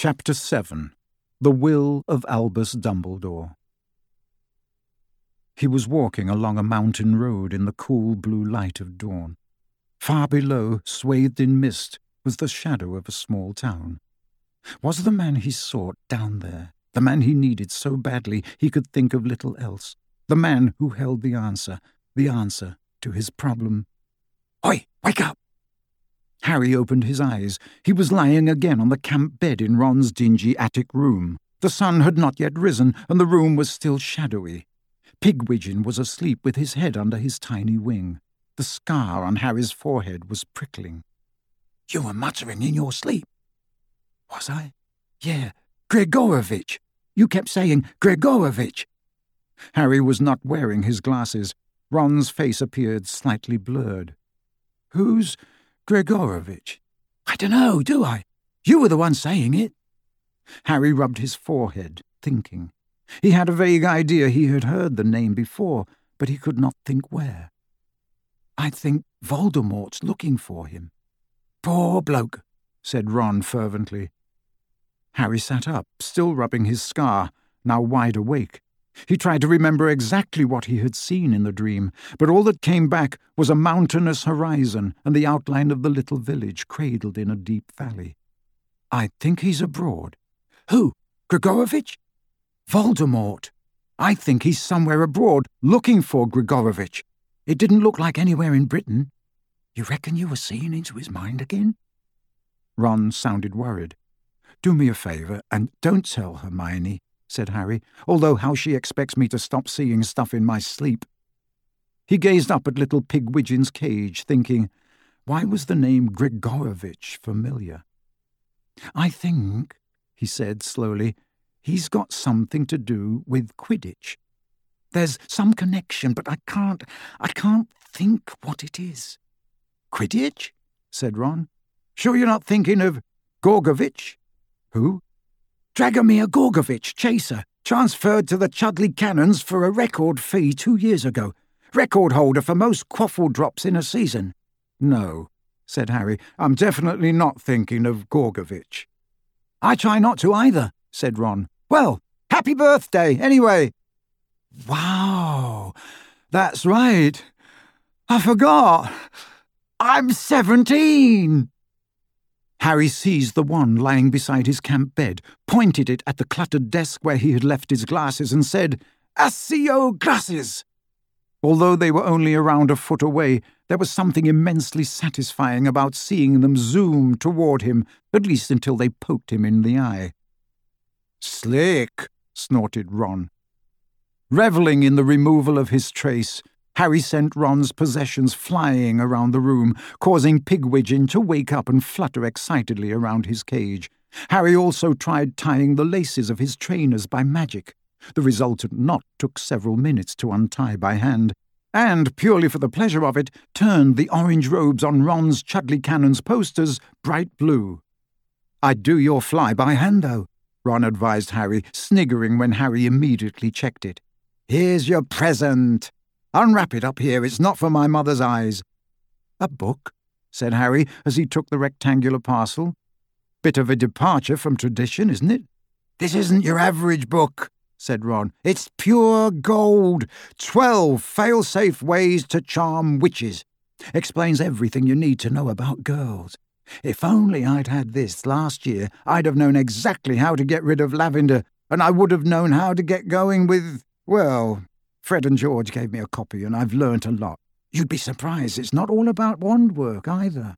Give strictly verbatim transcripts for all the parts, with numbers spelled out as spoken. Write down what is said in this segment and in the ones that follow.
Chapter seven. The Will of Albus Dumbledore. He was walking along a mountain road in the cool blue light of dawn. Far below, swathed in mist, was the shadow of a small town. Was the man he sought down there, the man he needed so badly he could think of little else, the man who held the answer, the answer to his problem? "Oi, wake up!" Harry opened his eyes. He was lying again on the camp bed in Ron's dingy attic room. The sun had not yet risen, and the room was still shadowy. Pigwidgeon was asleep with his head under his tiny wing. The scar on Harry's forehead was prickling. "You were muttering in your sleep." "Was I?" "Yeah, Gregorovitch. You kept saying Gregorovitch." Harry was not wearing his glasses. Ron's face appeared slightly blurred. "Who's Gregorovitch?" "I dunno, do I? You were the one saying it." Harry rubbed his forehead, thinking. He had a vague idea he had heard the name before, but he could not think where. "I think Voldemort's looking for him." "Poor bloke," said Ron fervently. Harry sat up, still rubbing his scar, now wide awake. He tried to remember exactly what he had seen in the dream, but all that came back was a mountainous horizon and the outline of the little village cradled in a deep valley. "I think he's abroad." "Who? Gregorovitch?" "Voldemort. I think he's somewhere abroad, looking for Gregorovitch. It didn't look like anywhere in Britain." "You reckon you were seeing into his mind again?" Ron sounded worried. "Do me a favour, and don't tell Hermione," said Harry, "although how she expects me to stop seeing stuff in my sleep." He gazed up at little Pigwidgeon's cage, thinking, why was the name Gregorovitch familiar? "I think," he said slowly, "he's got something to do with Quidditch. There's some connection, but I can't, I can't think what it is." "Quidditch?" said Ron. "Sure you're not thinking of Gorgovitch?" "Who?" "Dragomir Gorgovitch, chaser, transferred to the Chudley Cannons for a record fee two years ago. Record holder for most quaffle drops in a season." "No," said Harry, "I'm definitely not thinking of Gorgovitch." "I try not to either," said Ron. "Well, happy birthday, anyway." "Wow, that's right. I forgot. I'm seventeen." Harry seized the wand lying beside his camp bed, pointed it at the cluttered desk where he had left his glasses, and said, "Accio glasses!" Although they were only around a foot away, there was something immensely satisfying about seeing them zoom toward him, at least until they poked him in the eye. "Slick," snorted Ron. Revelling in the removal of his trace, Harry sent Ron's possessions flying around the room, causing Pigwidgeon to wake up and flutter excitedly around his cage. Harry also tried tying the laces of his trainers by magic. The resultant knot took several minutes to untie by hand, and, purely for the pleasure of it, turned the orange robes on Ron's Chudley Cannons posters bright blue. "I'd do your fly by hand, though," Ron advised Harry, sniggering when Harry immediately checked it. "Here's your present. Unwrap it up here, it's not for my mother's eyes." "A book?" said Harry as he took the rectangular parcel. "Bit of a departure from tradition, isn't it?" "This isn't your average book," said Ron. "It's pure gold. Twelve fail-safe ways to charm witches. Explains everything you need to know about girls. If only I'd had this last year, I'd have known exactly how to get rid of lavender, and I would have known how to get going with, well, Fred and George gave me a copy, and I've learnt a lot. You'd be surprised it's not all about wand work, either."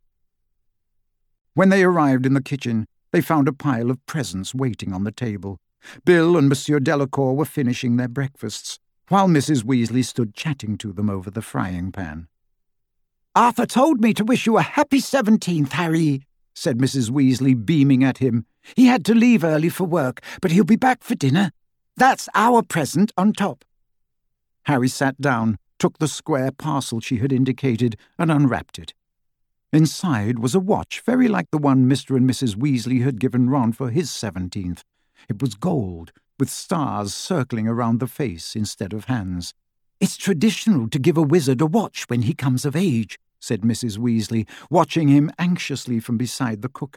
When they arrived in the kitchen, they found a pile of presents waiting on the table. Bill and Monsieur Delacour were finishing their breakfasts, while Missus Weasley stood chatting to them over the frying pan. "Arthur told me to wish you a happy seventeenth, Harry," said Missus Weasley, beaming at him. "He had to leave early for work, but he'll be back for dinner. That's our present on top." Harry sat down, took the square parcel she had indicated, and unwrapped it. Inside was a watch very like the one Mister and Missus Weasley had given Ron for his seventeenth. It was gold, with stars circling around the face instead of hands. "It's traditional to give a wizard a watch when he comes of age," said Missus Weasley, watching him anxiously from beside the cooker.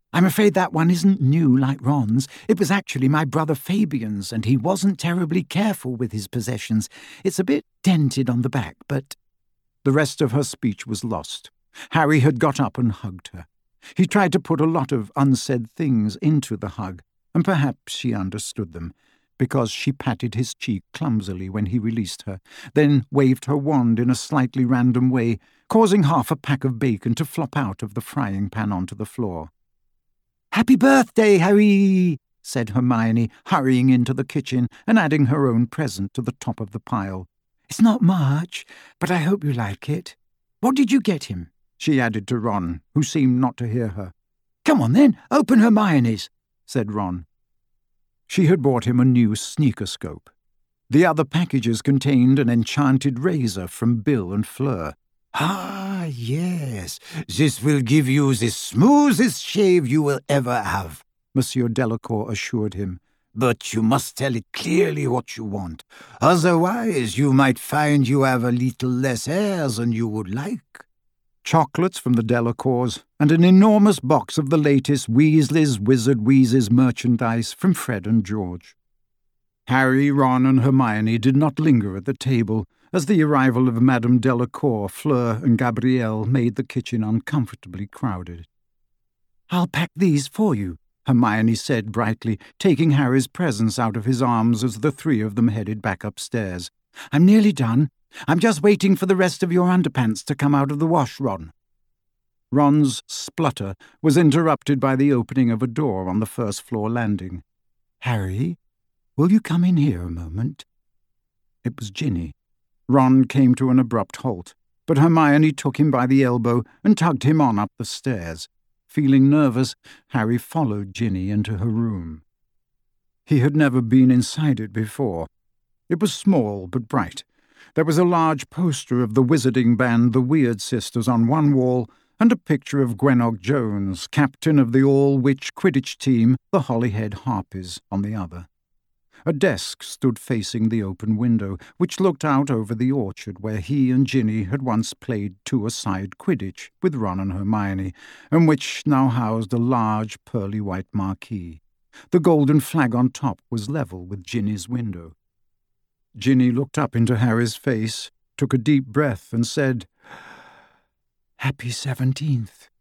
I'm afraid that one isn't new like Ron's. It was actually my brother Fabian's, and he wasn't terribly careful with his possessions. It's a bit dented on the back, but—" The rest of her speech was lost. Harry had got up and hugged her. He tried to put a lot of unsaid things into the hug, and perhaps she understood them, because she patted his cheek clumsily when he released her, then waved her wand in a slightly random way, causing half a pack of bacon to flop out of the frying pan onto the floor. "Happy birthday, Harry!" said Hermione, hurrying into the kitchen and adding her own present to the top of the pile. "It's not much, but I hope you like it. What did you get him?" she added to Ron, who seemed not to hear her. "Come on then, open Hermione's," said Ron. She had bought him a new sneaker-scope. The other packages contained an enchanted razor from Bill and Fleur. "Ah, yes, this will give you the smoothest shave you will ever have," Monsieur Delacour assured him. "But you must tell it clearly what you want. Otherwise you might find you have a little less hair than you would like." Chocolates from the Delacours, and an enormous box of the latest Weasley's Wizard Wheezes merchandise from Fred and George. Harry, Ron and Hermione did not linger at the table, as the arrival of Madame Delacour, Fleur and Gabrielle made the kitchen uncomfortably crowded. "I'll pack these for you," Hermione said brightly, taking Harry's presents out of his arms as the three of them headed back upstairs. "I'm nearly done. I'm just waiting for the rest of your underpants to come out of the wash, Ron." Ron's splutter was interrupted by the opening of a door on the first-floor landing. "Harry, will you come in here a moment?" It was Ginny. Ron came to an abrupt halt, but Hermione took him by the elbow and tugged him on up the stairs. Feeling nervous, Harry followed Ginny into her room. He had never been inside it before. It was small but bright. There was a large poster of the wizarding band the Weird Sisters on one wall, and a picture of Gwenog Jones, captain of the all-witch Quidditch team, the Holyhead Harpies, on the other. A desk stood facing the open window, which looked out over the orchard where he and Ginny had once played two-a-side Quidditch with Ron and Hermione, and which now housed a large pearly-white marquee. The golden flag on top was level with Ginny's window. Ginny looked up into Harry's face, took a deep breath, and said, "Happy seventeenth."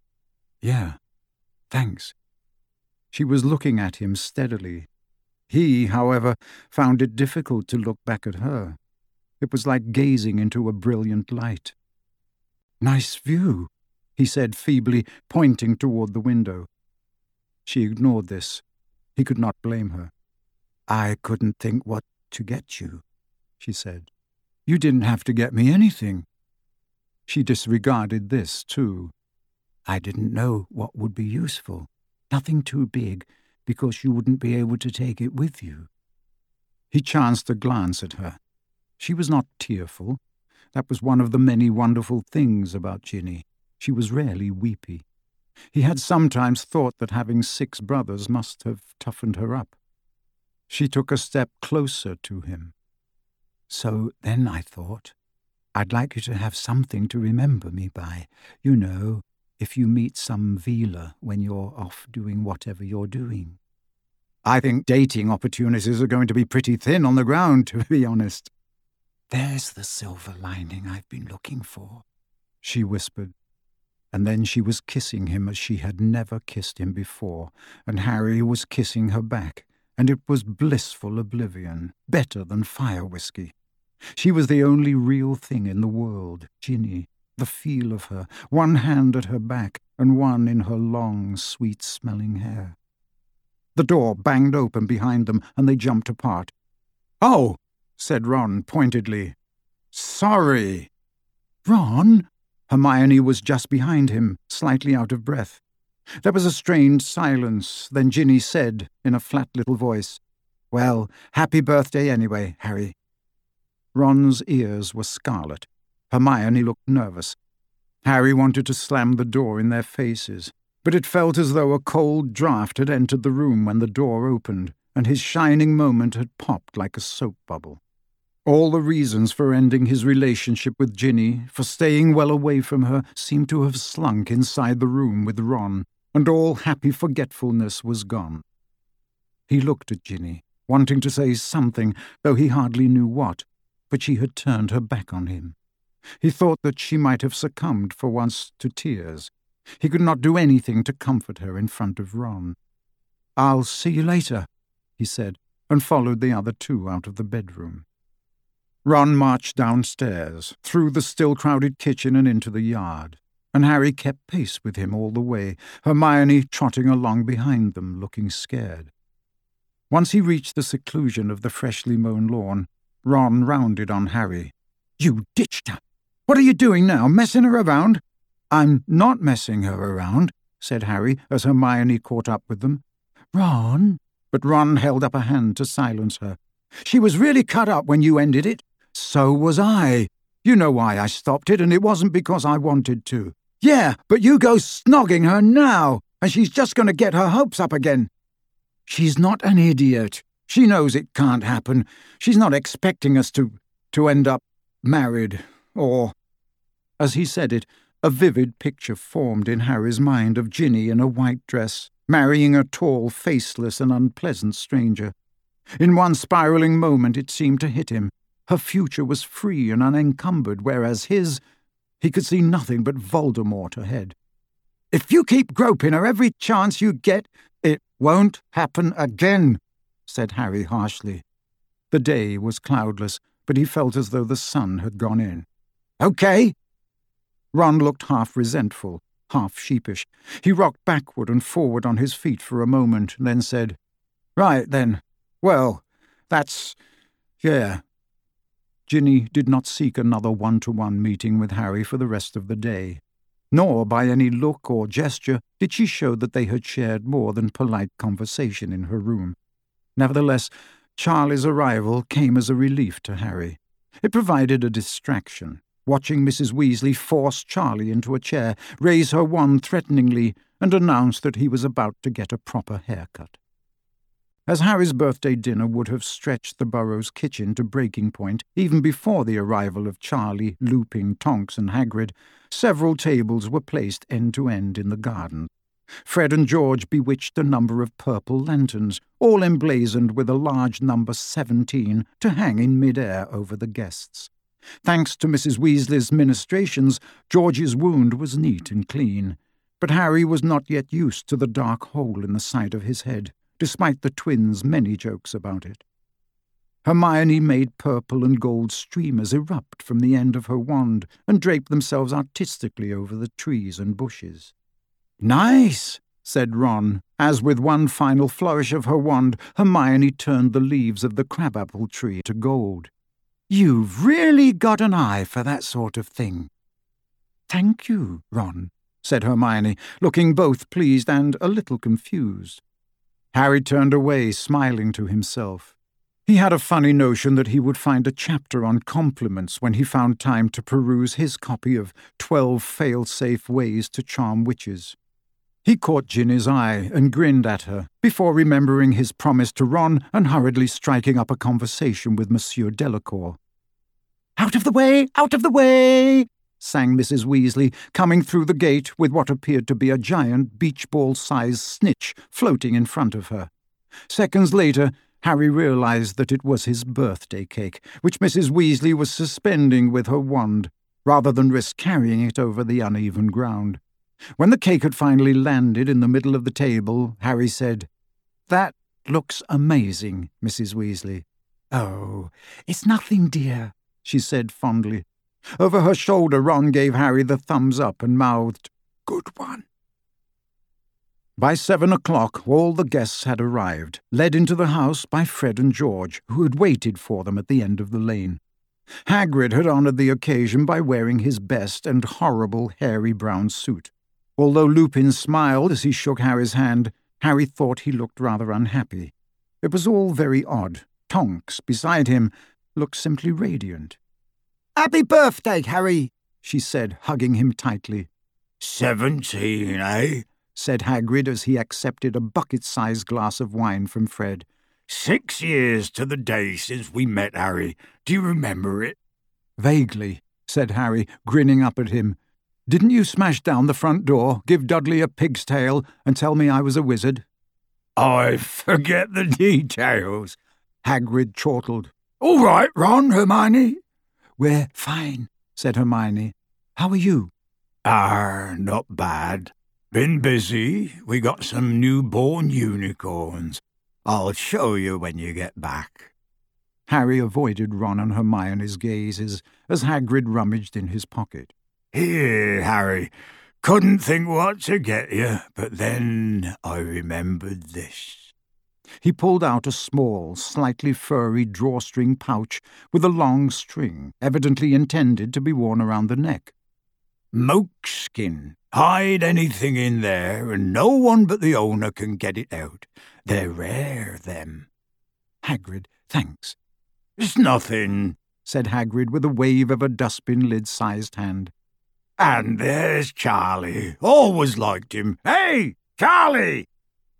"Yeah, thanks." She was looking at him steadily. He, however, found it difficult to look back at her. It was like gazing into a brilliant light. "Nice view," he said feebly, pointing toward the window. She ignored this. He could not blame her. "I couldn't think what to get you," she said. "You didn't have to get me anything." She disregarded this, too. "I didn't know what would be useful. Nothing too big, because you wouldn't be able to take it with you." He chanced a glance at her. She was not tearful. That was one of the many wonderful things about Ginny. She was rarely weepy. He had sometimes thought that having six brothers must have toughened her up. She took a step closer to him. "So then I thought, I'd like you to have something to remember me by. You know, if you meet some Veela when you're off doing whatever you're doing." "I think dating opportunities are going to be pretty thin on the ground, to be honest." "There's the silver lining I've been looking for," she whispered. And then she was kissing him as she had never kissed him before, and Harry was kissing her back, and it was blissful oblivion, better than fire whiskey. She was the only real thing in the world, Ginny. The feel of her, one hand at her back and one in her long, sweet-smelling hair. The door banged open behind them, and they jumped apart. "Oh," said Ron pointedly. "Sorry." "Ron?" Hermione was just behind him, slightly out of breath. There was a strained silence, then Ginny said, in a flat little voice, "Well, happy birthday anyway, Harry." Ron's ears were scarlet. Hermione looked nervous. Harry wanted to slam the door in their faces, but it felt as though a cold draught had entered the room when the door opened, and his shining moment had popped like a soap bubble. All the reasons for ending his relationship with Ginny, for staying well away from her, seemed to have slunk inside the room with Ron, and all happy forgetfulness was gone. He looked at Ginny, wanting to say something, though he hardly knew what, but she had turned her back on him. He thought that she might have succumbed for once to tears. He could not do anything to comfort her in front of Ron. "I'll see you later," he said, and followed the other two out of the bedroom. Ron marched downstairs, through the still-crowded kitchen and into the yard, and Harry kept pace with him all the way, Hermione trotting along behind them, looking scared. Once he reached the seclusion of the freshly mown lawn, Ron rounded on Harry. "You ditched her! What are you doing now, messing her around?" "I'm not messing her around," said Harry, as Hermione caught up with them. "Ron!" But Ron held up a hand to silence her. "She was really cut up when you ended it." "So was I. You know why I stopped it, and it wasn't because I wanted to." "Yeah, but you go snogging her now, and she's just going to get her hopes up again." "She's not an idiot. She knows it can't happen. She's not expecting us to, to end up married, or—" As he said it, a vivid picture formed in Harry's mind of Ginny in a white dress, marrying a tall, faceless and unpleasant stranger. In one spiralling moment it seemed to hit him. Her future was free and unencumbered, whereas his, he could see nothing but Voldemort ahead. "If you keep groping her every chance you get, it won't happen again," said Harry harshly. The day was cloudless, but he felt as though the sun had gone in. "Okay." Ron looked half resentful, half sheepish. He rocked backward and forward on his feet for a moment, then said, "Right, then. Well, that's... yeah." Ginny did not seek another one-to-one meeting with Harry for the rest of the day, nor by any look or gesture did she show that they had shared more than polite conversation in her room. Nevertheless, Charlie's arrival came as a relief to Harry. It provided a distraction, watching Missus Weasley force Charlie into a chair, raise her wand threateningly, and announce that he was about to get a proper haircut. As Harry's birthday dinner would have stretched the Burrows' kitchen to breaking point even before the arrival of Charlie, Lupin, Tonks, and Hagrid, several tables were placed end-to-end in the garden. Fred and George bewitched a number of purple lanterns, all emblazoned with a large number seventeen, to hang in mid-air over the guests. Thanks to Missus Weasley's ministrations, George's wound was neat and clean, but Harry was not yet used to the dark hole in the side of his head, despite the twins' many jokes about it. Hermione made purple and gold streamers erupt from the end of her wand and drape themselves artistically over the trees and bushes. "Nice," said Ron, as with one final flourish of her wand, Hermione turned the leaves of the crabapple tree to gold. "You've really got an eye for that sort of thing." "Thank you, Ron," said Hermione, looking both pleased and a little confused. Harry turned away, smiling to himself. He had a funny notion that he would find a chapter on compliments when he found time to peruse his copy of Twelve Fail-Safe Ways to Charm Witches. He caught Ginny's eye and grinned at her, before remembering his promise to Ron and hurriedly striking up a conversation with Monsieur Delacour. "Out of the way! Out of the way!" sang Missus Weasley, coming through the gate with what appeared to be a giant beach-ball-sized snitch floating in front of her. Seconds later, Harry realized that it was his birthday cake, which Missus Weasley was suspending with her wand, rather than risk carrying it over the uneven ground. When the cake had finally landed in the middle of the table, Harry said, "That looks amazing, Missus Weasley." "Oh, it's nothing, dear," she said fondly. Over her shoulder, Ron gave Harry the thumbs up and mouthed, "Good one." By seven o'clock, all the guests had arrived, led into the house by Fred and George, who had waited for them at the end of the lane. Hagrid had honoured the occasion by wearing his best and horrible hairy brown suit. Although Lupin smiled as he shook Harry's hand, Harry thought he looked rather unhappy. It was all very odd. Tonks, beside him, looked simply radiant. "Happy birthday, Harry," she said, hugging him tightly. Seventeen, eh? said Hagrid as he accepted a bucket-sized glass of wine from Fred. Six years to the day since we met, Harry. Do you remember it? Vaguely, said Harry, grinning up at him. Didn't you smash down the front door, give Dudley a pig's tail, and tell me I was a wizard?" "I forget the details," Hagrid chortled. "All right, Ron, Hermione." "We're fine," said Hermione. "How are you?" "Ah, not bad. Been busy. We got some newborn unicorns. I'll show you when you get back." Harry avoided Ron and Hermione's gazes as Hagrid rummaged in his pocket. "Here, Harry. Couldn't think what to get you, but then I remembered this." He pulled out a small, slightly furry drawstring pouch with a long string, evidently intended to be worn around the neck. "Mokeskin. Hide anything in there, and no one but the owner can get it out. They're rare, them." "Hagrid, thanks." "It's nothing," said Hagrid with a wave of a dustbin lid-sized hand. "And there's Charlie. Always liked him. Hey, Charlie!"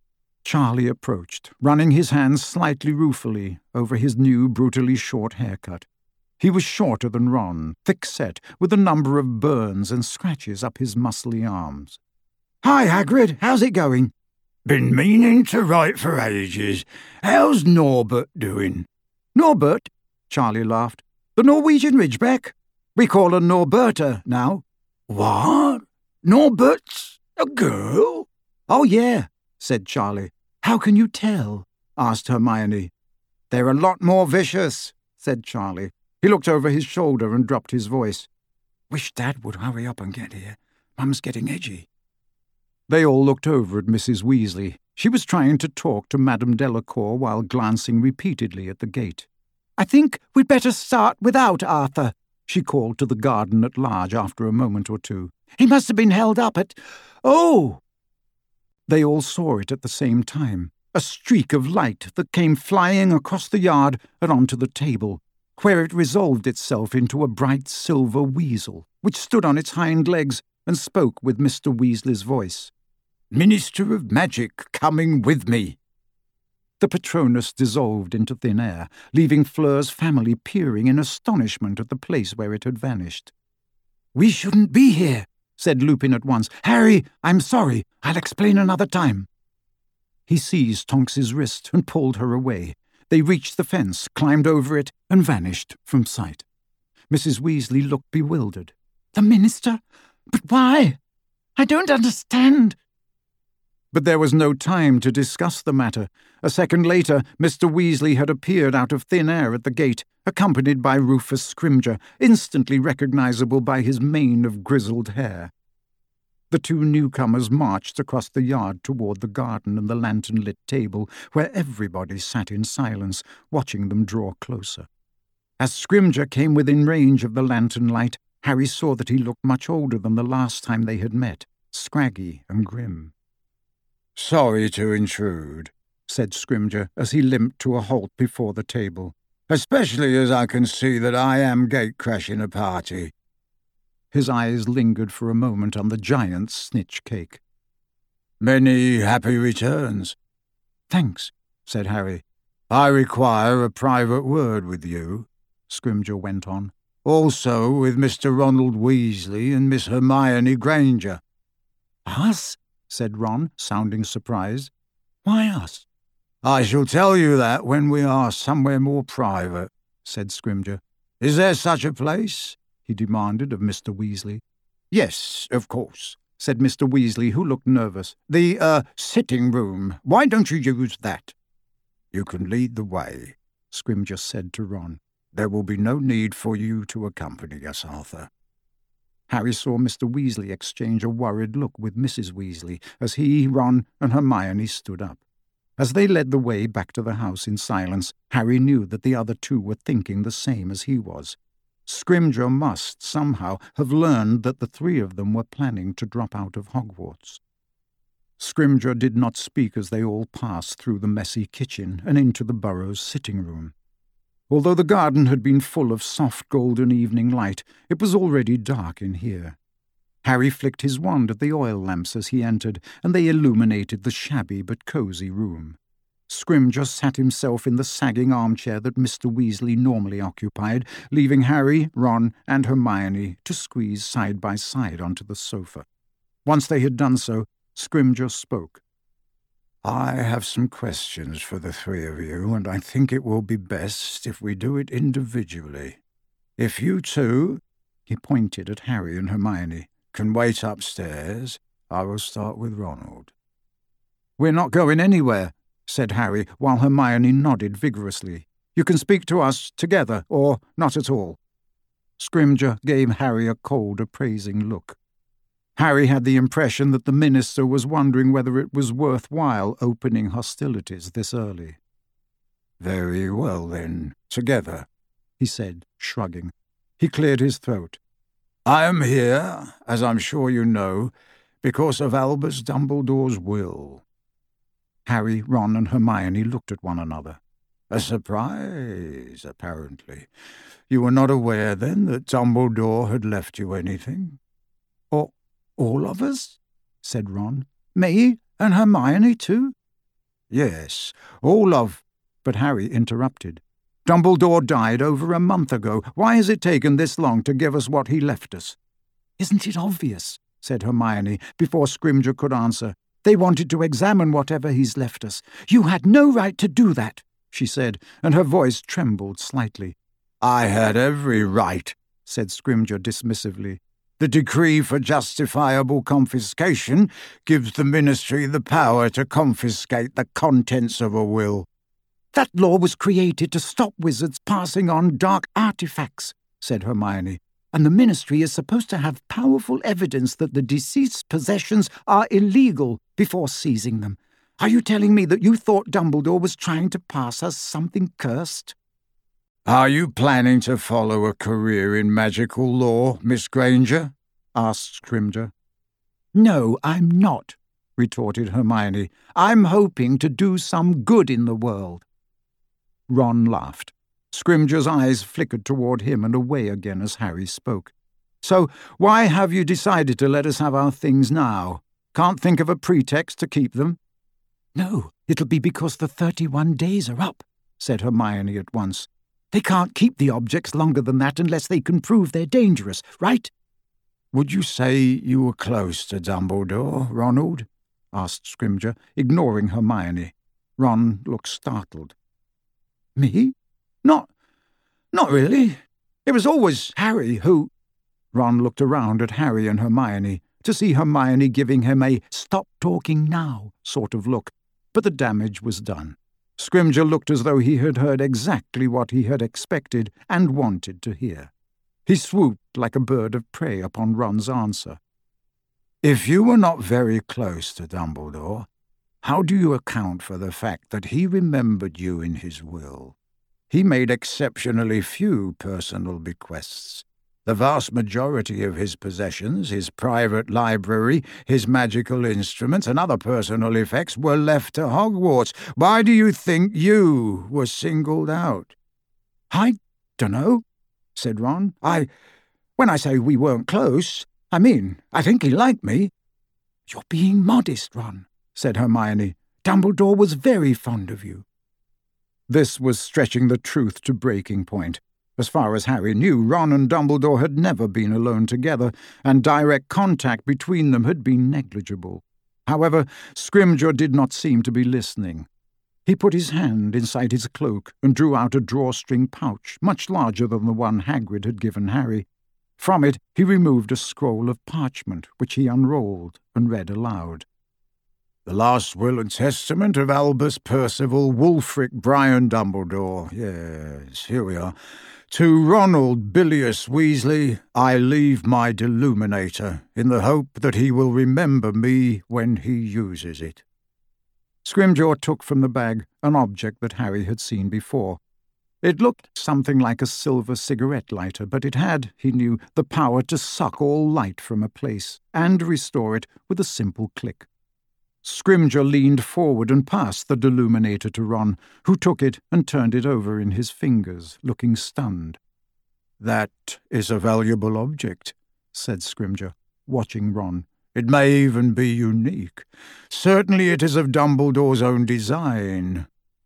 Charlie approached, running his hands slightly ruefully over his new brutally short haircut. He was shorter than Ron, thick-set, with a number of burns and scratches up his muscly arms. "Hi, Hagrid. How's it going?" "Been meaning to write for ages. How's Norbert doing?" "Norbert?" Charlie laughed. "The Norwegian Ridgeback? We call her Norberta now." "What? Norbert's a girl?" "Oh, yeah," said Charlie. "How can you tell?" asked Hermione. "They're a lot more vicious," said Charlie. He looked over his shoulder and dropped his voice. "Wish Dad would hurry up and get here. Mum's getting edgy." They all looked over at Missus Weasley. She was trying to talk to Madame Delacour while glancing repeatedly at the gate. "I think we'd better start without Arthur," she called to the garden at large after a moment or two. "He must have been held up at... Oh!" They all saw it at the same time, a streak of light that came flying across the yard and onto the table, where it resolved itself into a bright silver weasel, which stood on its hind legs and spoke with Mister Weasley's voice. "Minister of Magic coming with me." The Patronus dissolved into thin air, leaving Fleur's family peering in astonishment at the place where it had vanished. "We shouldn't be here," said Lupin at once. "Harry, I'm sorry. I'll explain another time." He seized Tonks's wrist and pulled her away. They reached the fence, climbed over it, and vanished from sight. Missus Weasley looked bewildered. "The minister? But why? I don't understand." But there was no time to discuss the matter. A second later, Mister Weasley had appeared out of thin air at the gate, accompanied by Rufus Scrimger, instantly recognizable by his mane of grizzled hair. The two newcomers marched across the yard toward the garden and the lantern-lit table, where everybody sat in silence, watching them draw closer. As Scrimger came within range of the lantern light, Harry saw that he looked much older than the last time they had met, scraggy and grim. "Sorry to intrude," said Scrimger as he limped to a halt before the table, "especially as I can see that I am gate-crashing a party." His eyes lingered for a moment on the giant snitch cake. "Many happy returns." "Thanks," said Harry. "I require a private word with you," Scrimger went on. "Also with Mister Ronald Weasley and Miss Hermione Granger." "Us?" said Ron, sounding surprised. "Why us?" "I shall tell you that when we are somewhere more private," said Scrimger. "Is there such a place?" he demanded of Mister Weasley. "Yes, of course," said Mister Weasley, who looked nervous. "The, uh, sitting room. Why don't you use that?" "You can lead the way," Scrimger said to Ron. "There will be no need for you to accompany us, Arthur." Harry saw Mister Weasley exchange a worried look with Missus Weasley as he, Ron, and Hermione stood up. As they led the way back to the house in silence, Harry knew that the other two were thinking the same as he was. Scrimger must, somehow, have learned that the three of them were planning to drop out of Hogwarts. Scrimger did not speak as they all passed through the messy kitchen and into the Burrows' sitting room. Although the garden had been full of soft golden evening light, it was already dark in here. Harry flicked his wand at the oil lamps as he entered, and they illuminated the shabby but cosy room. Scrimgeour sat himself in the sagging armchair that Mister Weasley normally occupied, leaving Harry, Ron, and Hermione to squeeze side by side onto the sofa. Once they had done so, Scrimgeour spoke. I have some questions for the three of you, and I think it will be best if we do it individually. If you two, he pointed at Harry and Hermione, can wait upstairs, I will start with Ronald. We're not going anywhere, said Harry, while Hermione nodded vigorously. You can speak to us together, or not at all. Scrimgeour gave Harry a cold, appraising look. Harry had the impression that the minister was wondering whether it was worthwhile opening hostilities this early. Very well, then, together, he said, shrugging. He cleared his throat. I am here, as I'm sure you know, because of Albus Dumbledore's will. Harry, Ron, and Hermione looked at one another. A surprise, apparently. You were not aware, then, that Dumbledore had left you anything? Or all of us? Said Ron. Me and Hermione, too? Yes, all of... But Harry interrupted. Dumbledore died over a month ago. Why has it taken this long to give us what he left us? Isn't it obvious? Said Hermione, before Scrimgeour could answer. They wanted to examine whatever he's left us. You had no right to do that, she said, and her voice trembled slightly. I had every right, said Scrimgeour dismissively. The decree for justifiable confiscation gives the Ministry the power to confiscate the contents of a will. That law was created to stop wizards passing on dark artifacts, said Hermione, and the Ministry is supposed to have powerful evidence that the deceased's possessions are illegal before seizing them. Are you telling me that you thought Dumbledore was trying to pass us something cursed? Are you planning to follow a career in magical law, Miss Granger? Asked Scrimgeour. No, I'm not, retorted Hermione. I'm hoping to do some good in the world. Ron laughed. Scrimgeour's eyes flickered toward him and away again as Harry spoke. So why have you decided to let us have our things now? Can't think of a pretext to keep them? No, it'll be because the thirty-one days are up, said Hermione at once. They can't keep the objects longer than that unless they can prove they're dangerous, right? Would you say you were close to Dumbledore, Ronald? Asked Scrimgeour, ignoring Hermione. Ron looked startled. Me? Not, not really. It was always Harry who... Ron looked around at Harry and Hermione to see Hermione giving him a stop talking now sort of look, but the damage was done. Scrimgeour looked as though he had heard exactly what he had expected and wanted to hear. He swooped like a bird of prey upon Ron's answer. If you were not very close to Dumbledore, how do you account for the fact that he remembered you in his will? He made exceptionally few personal bequests. The vast majority of his possessions, his private library, his magical instruments, and other personal effects were left to Hogwarts. Why do you think you were singled out? I dunno, said Ron. I, when I say we weren't close, I mean, I think he liked me. You're being modest, Ron, said Hermione. Dumbledore was very fond of you. This was stretching the truth to breaking point. As far as Harry knew, Ron and Dumbledore had never been alone together, and direct contact between them had been negligible. However, Scrimgeour did not seem to be listening. He put his hand inside his cloak and drew out a drawstring pouch, much larger than the one Hagrid had given Harry. From it he removed a scroll of parchment, which he unrolled and read aloud. The last will and testament of Albus Percival Wulfric Brian Dumbledore. Yes, here we are. To Ronald Bilious Weasley, I leave my Deluminator, in the hope that he will remember me when he uses it. Scrimgeour took from the bag an object that Harry had seen before. It looked something like a silver cigarette lighter, but it had, he knew, the power to suck all light from a place and restore it with a simple click. Scrimgeour leaned forward and passed the Deluminator to Ron, who took it and turned it over in his fingers, looking stunned. That is a valuable object, said Scrimgeour, watching Ron. It may even be unique. Certainly it is of Dumbledore's own design.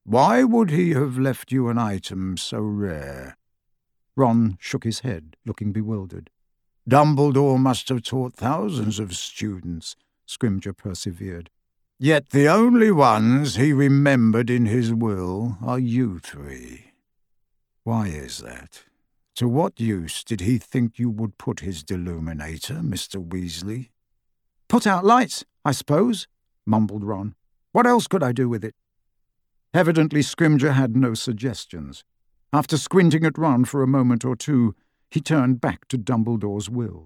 Why would he have left you an item so rare? Ron shook his head, looking bewildered. Dumbledore must have taught thousands of students, Scrimger persevered. Yet the only ones he remembered in his will are you three. Why is that? To what use did he think you would put his Deluminator, Mister Weasley? Put out lights, I suppose, mumbled Ron. What else could I do with it? Evidently Scrimger had no suggestions. After squinting at Ron for a moment or two, he turned back to Dumbledore's will.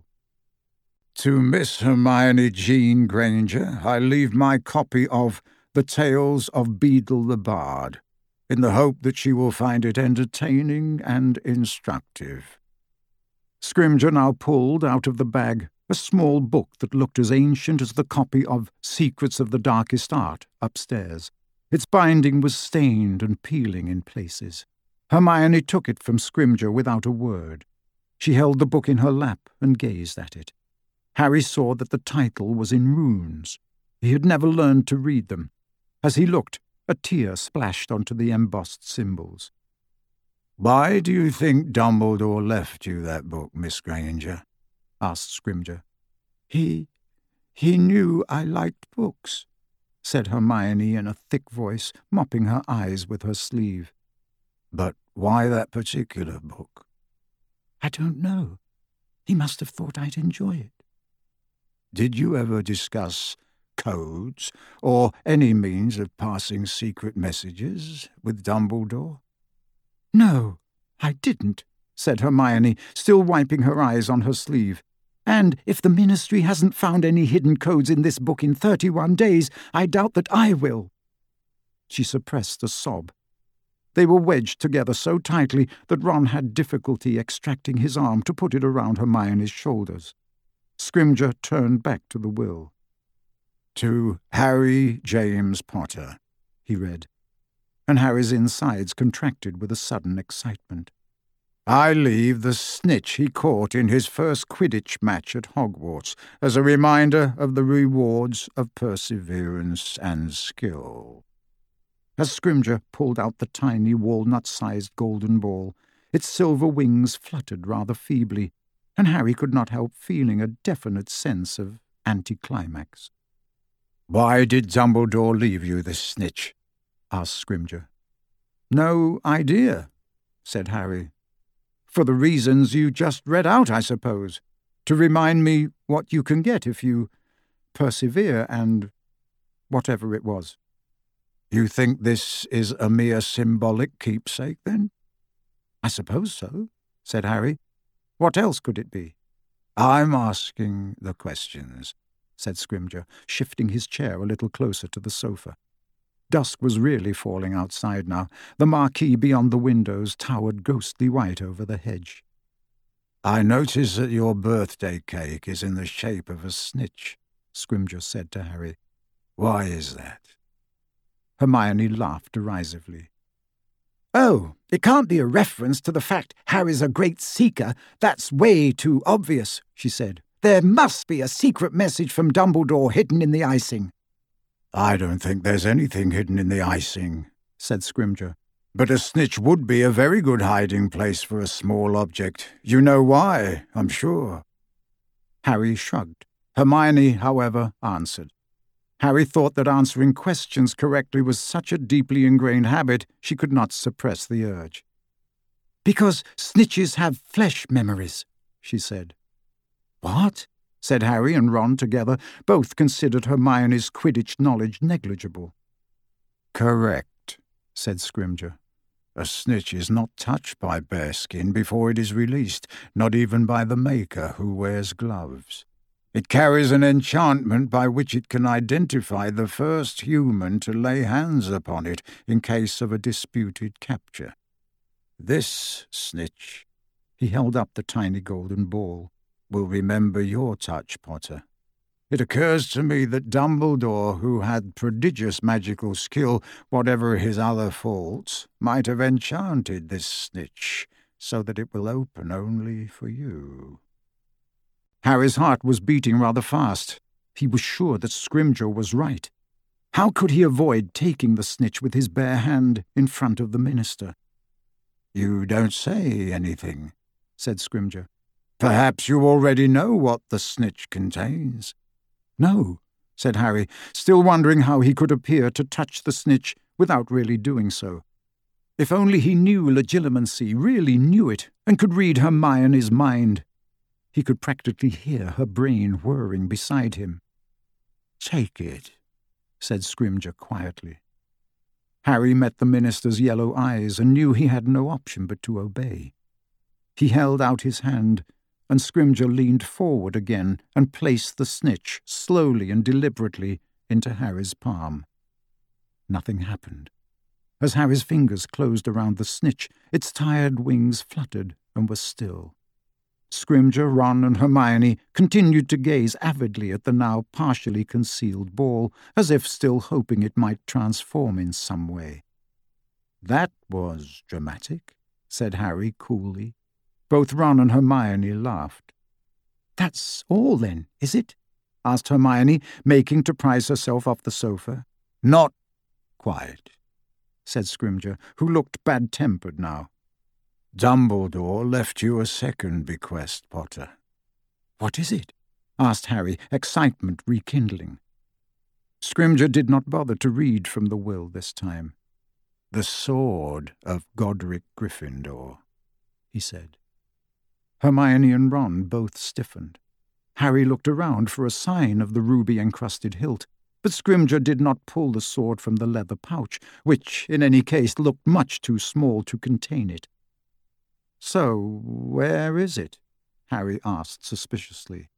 To Miss Hermione Jean Granger, I leave my copy of The Tales of Beedle the Bard, in the hope that she will find it entertaining and instructive. Scrimger now pulled out of the bag a small book that looked as ancient as the copy of Secrets of the Darkest Art upstairs. Its binding was stained and peeling in places. Hermione took it from Scrimger without a word. She held the book in her lap and gazed at it. Harry saw that the title was in runes. He had never learned to read them. As he looked, a tear splashed onto the embossed symbols. "Why do you think Dumbledore left you that book, Miss Granger?" asked Scrimger. He... he knew I liked books, said Hermione in a thick voice, mopping her eyes with her sleeve. But why that particular book? I don't know. He must have thought I'd enjoy it. Did you ever discuss codes or any means of passing secret messages with Dumbledore? No, I didn't, said Hermione, still wiping her eyes on her sleeve. And if the Ministry hasn't found any hidden codes in this book in thirty-one days, I doubt that I will. She suppressed a sob. They were wedged together so tightly that Ron had difficulty extracting his arm to put it around Hermione's shoulders. Scrimger turned back to the will. To Harry James Potter, he read, and Harry's insides contracted with a sudden excitement. I leave the snitch he caught in his first Quidditch match at Hogwarts as a reminder of the rewards of perseverance and skill. As Scrimger pulled out the tiny walnut-sized golden ball, its silver wings fluttered rather feebly, and Harry could not help feeling a definite sense of anticlimax. Why did Dumbledore leave you this snitch? Asked Scrimger. No idea, said Harry. For the reasons you just read out, I suppose. To remind me what you can get if you persevere and whatever it was. You think this is a mere symbolic keepsake, then? I suppose so, said Harry. What else could it be? I'm asking the questions, said Scrimger, shifting his chair a little closer to the sofa. Dusk was really falling outside now. The marquee beyond the windows towered ghostly white over the hedge. I notice that your birthday cake is in the shape of a snitch, Scrimger said to Harry. Why is that? Hermione laughed derisively. Oh, it can't be a reference to the fact Harry's a great seeker. That's way too obvious, she said. There must be a secret message from Dumbledore hidden in the icing. I don't think there's anything hidden in the icing, said Scrimger. But a snitch would be a very good hiding place for a small object. You know why, I'm sure. Harry shrugged. Hermione, however, answered. Harry thought that answering questions correctly was such a deeply ingrained habit she could not suppress the urge. Because snitches have flesh memories, she said. What? Said Harry and Ron together. Both considered Hermione's Quidditch knowledge negligible. Correct, said Scrimger. A snitch is not touched by bare skin before it is released, not even by the Maker who wears gloves. It carries an enchantment by which it can identify the first human to lay hands upon it in case of a disputed capture. This snitch, he held up the tiny golden ball, will remember your touch, Potter. It occurs to me that Dumbledore, who had prodigious magical skill, whatever his other faults, might have enchanted this snitch so that it will open only for you. Harry's heart was beating rather fast. He was sure that Scrimger was right. How could he avoid taking the snitch with his bare hand in front of the minister? "You don't say anything," said Scrimger. "Perhaps you already know what the snitch contains." "No," said Harry, still wondering how he could appear to touch the snitch without really doing so. If only he knew Legilimency, really knew it, and could read Hermione's mind. He could practically hear her brain whirring beside him. "Take it," said Scrimger quietly. Harry met the minister's yellow eyes and knew he had no option but to obey. He held out his hand, and Scrimger leaned forward again and placed the snitch slowly and deliberately into Harry's palm. Nothing happened. As Harry's fingers closed around the snitch, its tired wings fluttered and were still. Scrimger, Ron, and Hermione continued to gaze avidly at the now partially concealed ball, as if still hoping it might transform in some way. "That was dramatic," said Harry coolly. Both Ron and Hermione laughed. "That's all, then, is it?" asked Hermione, making to prise herself off the sofa. "Not quite," said Scrimger, who looked bad-tempered now. "Dumbledore left you a second bequest, Potter." "What is it?" asked Harry, excitement rekindling. Scrimger did not bother to read from the will this time. "The sword of Godric Gryffindor," he said. Hermione and Ron both stiffened. Harry looked around for a sign of the ruby-encrusted hilt, but Scrimger did not pull the sword from the leather pouch, which, in any case, looked much too small to contain it. "So, where is it?" Harry asked suspiciously.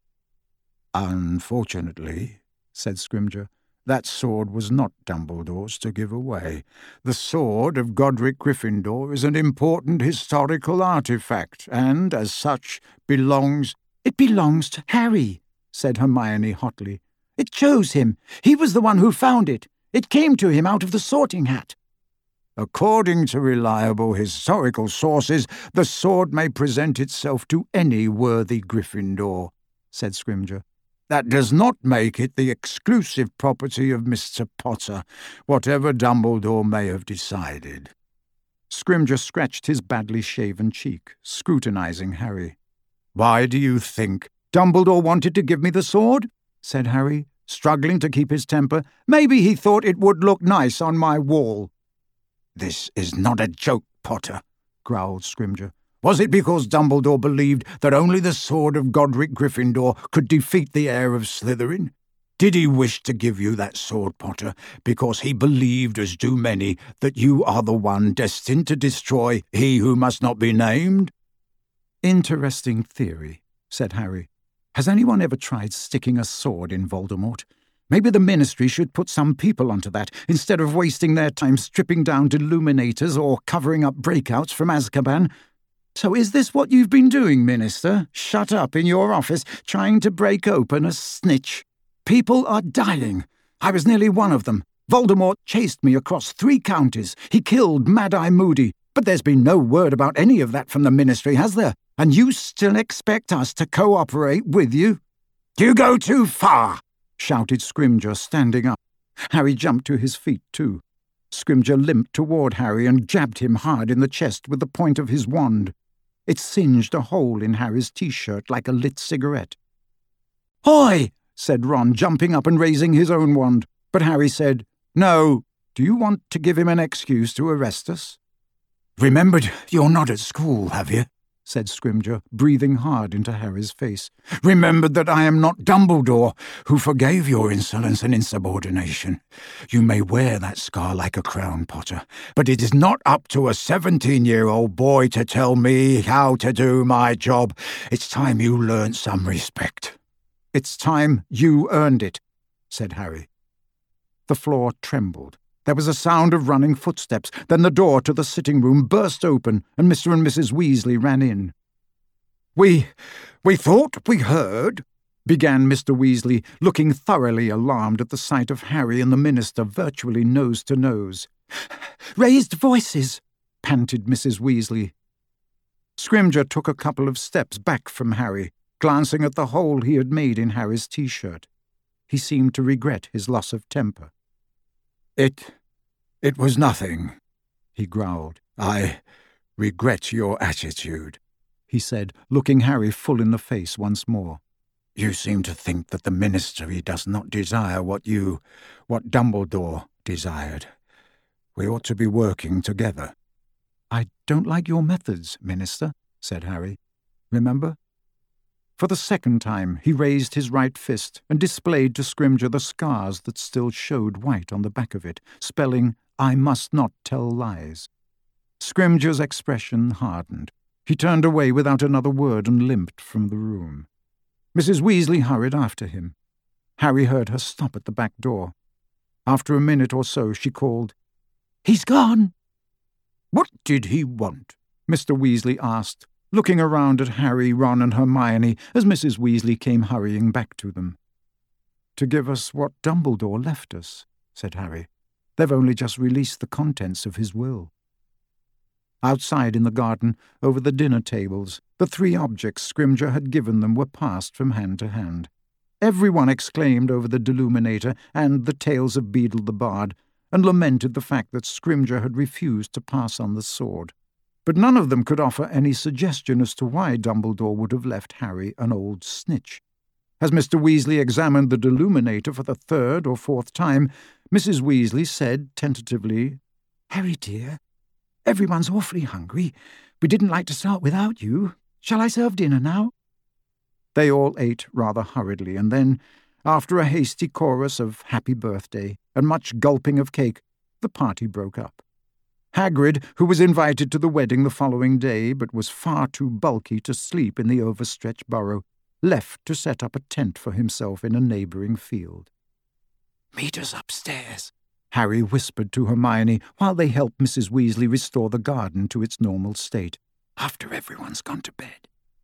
"Unfortunately," said Scrimger, "that sword was not Dumbledore's to give away. The sword of Godric Gryffindor is an important historical artifact, and, as such, belongs—" "It belongs to Harry," said Hermione hotly. "It chose him. He was the one who found it. It came to him out of the Sorting Hat." "According to reliable historical sources, the sword may present itself to any worthy Gryffindor," said Scrimger. "That does not make it the exclusive property of Mister Potter, whatever Dumbledore may have decided." Scrimger scratched his badly shaven cheek, scrutinizing Harry. "Why do you think—" "Dumbledore wanted to give me the sword?" said Harry, struggling to keep his temper. "Maybe he thought it would look nice on my wall." "This is not a joke, Potter," growled Scrimger. "Was it because Dumbledore believed that only the sword of Godric Gryffindor could defeat the heir of Slytherin? Did he wish to give you that sword, Potter, because he believed, as do many, that you are the one destined to destroy he who must not be named?" "Interesting theory," said Harry. "Has anyone ever tried sticking a sword in Voldemort? Maybe the Ministry should put some people onto that, instead of wasting their time stripping down Deluminators or covering up breakouts from Azkaban. So is this what you've been doing, Minister? Shut up in your office, trying to break open a snitch? People are dying. I was nearly one of them. Voldemort chased me across three counties. He killed Mad-Eye Moody. But there's been no word about any of that from the Ministry, has there? And you still expect us to cooperate with you?" "You go too far!" shouted Scrimger, standing up. Harry jumped to his feet, too. Scrimger limped toward Harry and jabbed him hard in the chest with the point of his wand. It singed a hole in Harry's T-shirt like a lit cigarette. "Hoy!" said Ron, jumping up and raising his own wand. But Harry said, "No. Do you want to give him an excuse to arrest us?" "Remembered you're not at school, have you?" said Scrimger, breathing hard into Harry's face. "Remembered that I am not Dumbledore, who forgave your insolence and insubordination. You may wear that scar like a crown, Potter, but it is not up to a seventeen-year-old boy to tell me how to do my job. It's time you learned some respect." "It's time you earned it," said Harry. The floor trembled. There was a sound of running footsteps. Then the door to the sitting room burst open, and Mister and Missus Weasley ran in. We, we thought we heard," began Mister Weasley, looking thoroughly alarmed at the sight of Harry and the Minister virtually nose to nose. "Raised voices," panted Missus Weasley. Scrimger took a couple of steps back from Harry, glancing at the hole he had made in Harry's T-shirt. He seemed to regret his loss of temper. It... it was nothing, he growled. I regret your attitude, he said, looking Harry full in the face once more. You seem to think that the Ministry does not desire what you... what Dumbledore desired. We ought to be working together. I don't like your methods, Minister, said Harry. Remember? For the second time he raised his right fist and displayed to Scrimgeour the scars that still showed white on the back of it, spelling, I must not tell lies. Scrimgeour's expression hardened. He turned away without another word and limped from the room. Missus Weasley hurried after him. Harry heard her stop at the back door. After a minute or so she called, He's gone! What did he want? Mister Weasley asked, looking around at Harry, Ron and Hermione as Missus Weasley came hurrying back to them. To give us what Dumbledore left us, said Harry. They've only just released the contents of his will. Outside in the garden, over the dinner tables, the three objects Scrimgeour had given them were passed from hand to hand. Everyone exclaimed over the Deluminator and the Tales of Beedle the Bard, and lamented the fact that Scrimgeour had refused to pass on the sword. But none of them could offer any suggestion as to why Dumbledore would have left Harry an old snitch. As Mister Weasley examined the Deluminator for the third or fourth time, Missus Weasley said tentatively, Harry, dear, everyone's awfully hungry. We didn't like to start without you. Shall I serve dinner now? They all ate rather hurriedly, and then, after a hasty chorus of happy birthday and much gulping of cake, the party broke up. Hagrid, who was invited to the wedding the following day but was far too bulky to sleep in the overstretched burrow, left to set up a tent for himself in a neighbouring field. "Meet us upstairs," Harry whispered to Hermione while they helped Missus Weasley restore the garden to its normal state, "after everyone's gone to bed."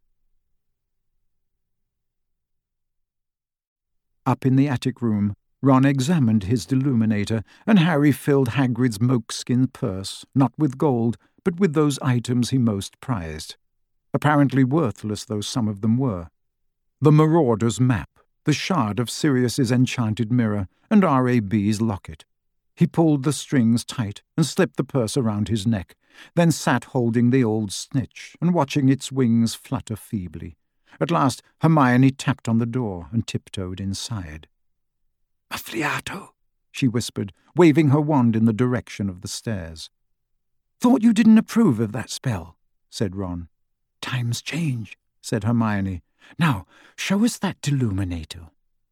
Up in the attic room, Ron examined his Deluminator, and Harry filled Hagrid's moleskin purse, not with gold, but with those items he most prized. Apparently worthless though some of them were. The Marauder's map, the shard of Sirius's enchanted mirror, and R A B's locket. He pulled the strings tight and slipped the purse around his neck, then sat holding the old snitch and watching its wings flutter feebly. At last Hermione tapped on the door and tiptoed inside. "Muffliato," she whispered, waving her wand in the direction of the stairs. "Thought you didn't approve of that spell," said Ron. "Times change," said Hermione. "Now, show us that Deluminator."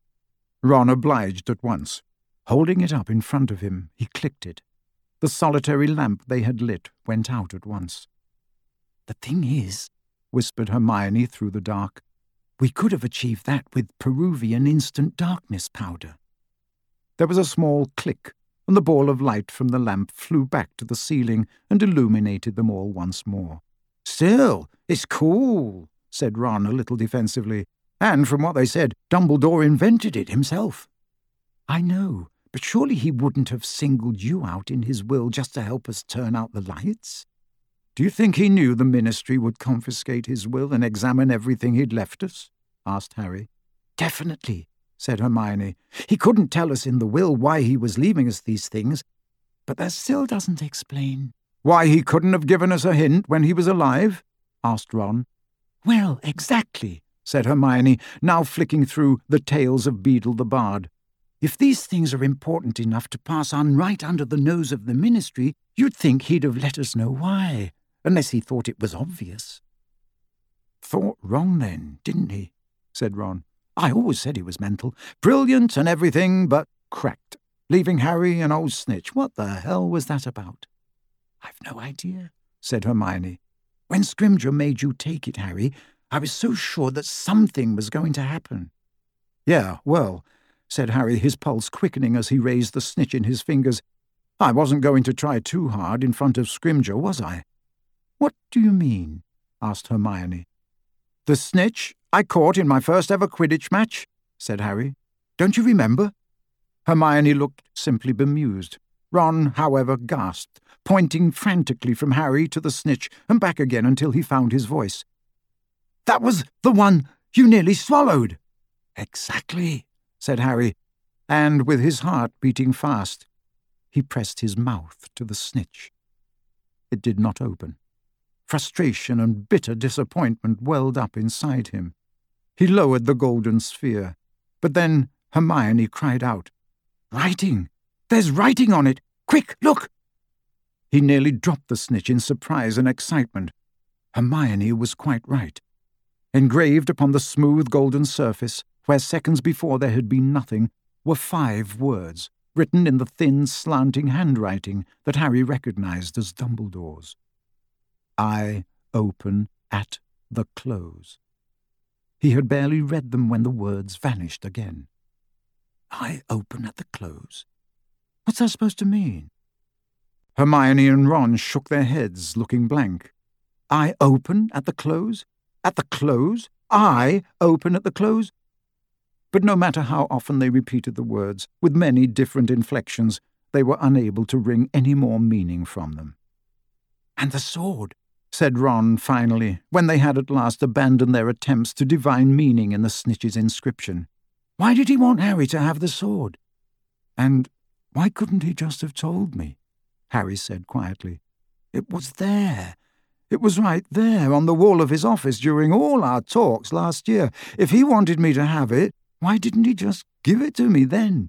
Ron obliged at once. Holding it up in front of him, he clicked it. The solitary lamp they had lit went out at once. "The thing is," whispered Hermione through the dark, "we could have achieved that with Peruvian instant darkness powder." There was a small click, and the ball of light from the lamp flew back to the ceiling and illuminated them all once more. "Still, it's cool," said Ron a little defensively. "And from what they said, Dumbledore invented it himself." "I know, but surely he wouldn't have singled you out in his will just to help us turn out the lights?" "Do you think he knew the Ministry would confiscate his will and examine everything he'd left us?" asked Harry. "Definitely," said Hermione. "He couldn't tell us in the will why he was leaving us these things, but that still doesn't explain—" "Why he couldn't have given us a hint when he was alive?" asked Ron. "Well, exactly," said Hermione, now flicking through the Tales of Beedle the Bard. "If these things are important enough to pass on right under the nose of the Ministry, you'd think he'd have let us know why, unless he thought it was obvious." "Thought wrong then, didn't he?" said Ron. "I always said he was mental. Brilliant and everything, but cracked. Leaving Harry an old snitch. What the hell was that about?" "I've no idea," said Hermione. "When Scrimgeour made you take it, Harry, I was so sure that something was going to happen." "Yeah, well," said Harry, his pulse quickening as he raised the snitch in his fingers, "I wasn't going to try too hard in front of Scrimgeour, was I?" "What do you mean?" asked Hermione. "The snitch I caught in my first ever Quidditch match," said Harry. "Don't you remember?" Hermione looked simply bemused. Ron, however, gasped, pointing frantically from Harry to the snitch and back again until he found his voice. "That was the one you nearly swallowed." "Exactly," said Harry, and with his heart beating fast. he pressed his mouth to the snitch. It did not open. Frustration and bitter disappointment welled up inside him. He lowered the golden sphere, but then Hermione cried out, "Writing! There's writing on it! Quick, look!" He nearly dropped the snitch in surprise and excitement. Hermione was quite right. Engraved upon the smooth golden surface, where seconds before there had been nothing, were five words, written in the thin, slanting handwriting that Harry recognized as Dumbledore's. "I open at the close." He had barely read them when the words vanished again. "I open at the close? What's that supposed to mean?" Hermione and Ron shook their heads, looking blank. "I open at the close? At the close? I open at the close?" But no matter how often they repeated the words, with many different inflections, they were unable to wring any more meaning from them. "And the sword," said Ron finally, when they had at last abandoned their attempts to divine meaning in the snitch's inscription. "Why did he want Harry to have the sword?" "And why couldn't he just have told me?" Harry said quietly. "It was there. It was right there on the wall of his office during all our talks last year. If he wanted me to have it, why didn't he just give it to me then?"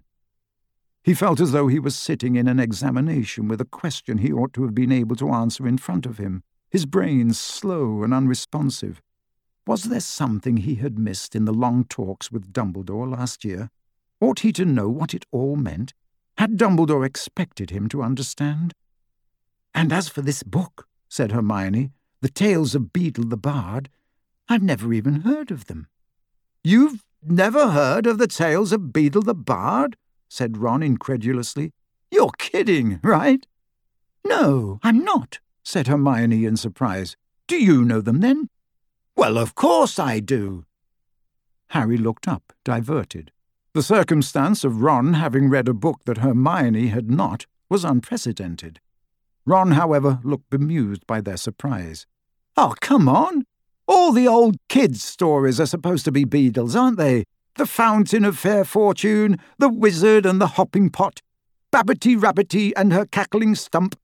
He felt as though he was sitting in an examination with a question he ought to have been able to answer in front of him, his brain slow and unresponsive. Was there something he had missed in the long talks with Dumbledore last year? Ought he to know what it all meant? Had Dumbledore expected him to understand? "And as for this book," said Hermione, "the Tales of Beedle the Bard, I've never even heard of them." "You've never heard of the Tales of Beedle the Bard?" said Ron incredulously. "You're kidding, right?" "No, I'm not," said Hermione in surprise. "Do you know them, then?" "Well, of course I do." Harry looked up, diverted. The circumstance of Ron having read a book that Hermione had not was unprecedented. Ron, however, looked bemused by their surprise. "Oh, come on! All the old kids' stories are supposed to be Beedles, aren't they? The Fountain of Fair Fortune, The Wizard and the Hopping Pot, Babbity Rabbity and her Cackling Stump."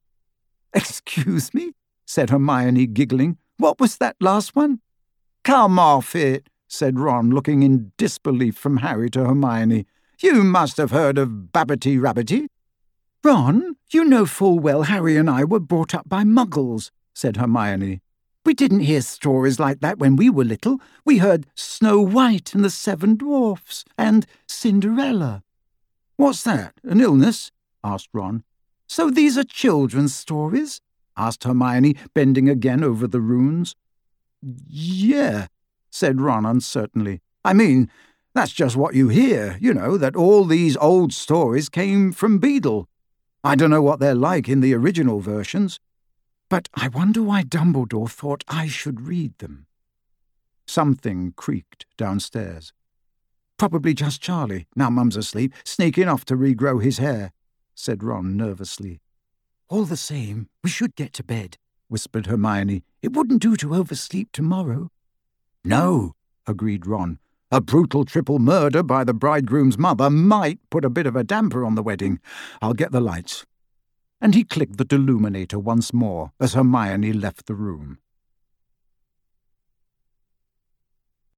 "Excuse me?" said Hermione, giggling. "What was that last one?" "Come off it," said Ron, looking in disbelief from Harry to Hermione. "You must have heard of Babbity Rabbity." "Ron, you know full well Harry and I were brought up by Muggles," said Hermione. "We didn't hear stories like that when we were little. We heard Snow White and the Seven Dwarfs and Cinderella." "What's that, an illness?" asked Ron. "So these are children's stories?" asked Hermione, bending again over the runes. "Yeah," said Ron uncertainly. "I mean, that's just what you hear, you know, that all these old stories came from Beedle. I don't know what they're like in the original versions. But I wonder why Dumbledore thought I should read them." Something creaked downstairs. "Probably just Charlie, now Mum's asleep, sneaking off to regrow his hair," said Ron nervously. "All the same, we should get to bed," whispered Hermione. "It wouldn't do to oversleep tomorrow." "No," agreed Ron. "A brutal triple murder by the bridegroom's mother might put a bit of a damper on the wedding. I'll get the lights." And he clicked the deluminator once more as Hermione left the room.